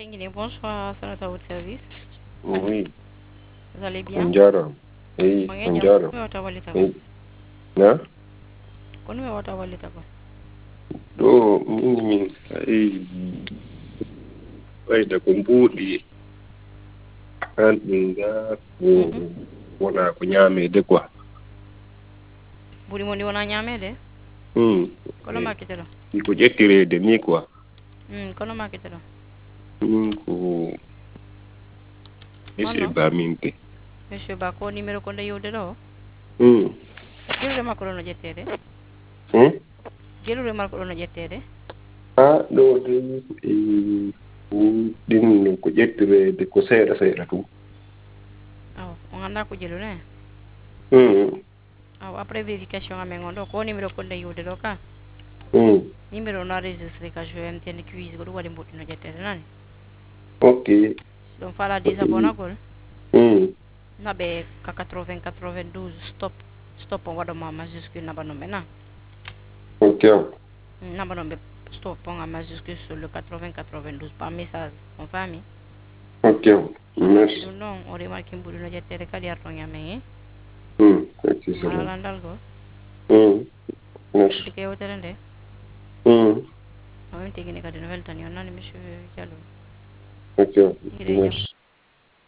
Guinée, bonsoir, ça à votre service. Oui, Vous allez bien? Onjara. Hey, Mange jam, Onjara. kono wata walita ko? Hey, na? Kono wata walita ko? Do mini ay ay da kumbuɗi kan ɗinga ko Mhm. wona ko ñaamede quoi. Buri mo ni wona nyamede? Hmm. Kono makitelo. Ko ƴettirede ni quoi. Kono makitelo. Min ko ese Manno, baminte. monsieur Ba ko numéro ko nde yewdero? Hmm. Jelude makko ɗo no ƴettede? Hmm. Jelude makko ɗo no ƴettede? Ha ɗo de ɗin ko ƴettirede ko seeɗa seeɗa tum. Aw, on anda ko jelude? Hmm. Aw, après vérification amen on ɗo ko numéro ko nde yewdero ka? Hmm. Numéro na registré ka je MTN cuise ko ɗum waɗi mboɗɗi no ƴettede nani? Ok. Donc fala désabonnagol. Hmm. Naɓe ka 80 92 stop on waɗa ma majuscule naɓa non na? Ok. Naɓa non ɓe stop on en majuscule sur le 80 92 par message on fami? Ok. Merci. ɗum ɗon o remarque mbuɗi no ƴettere kadi arton amen e Hmm. Merci, c'est bon. alalandal go Hmm. kadi Merci. ko yewtere nde Hmm. o min tigini kadi no weltani on nani monsieur Diallo Ok. hiire jaam Merci.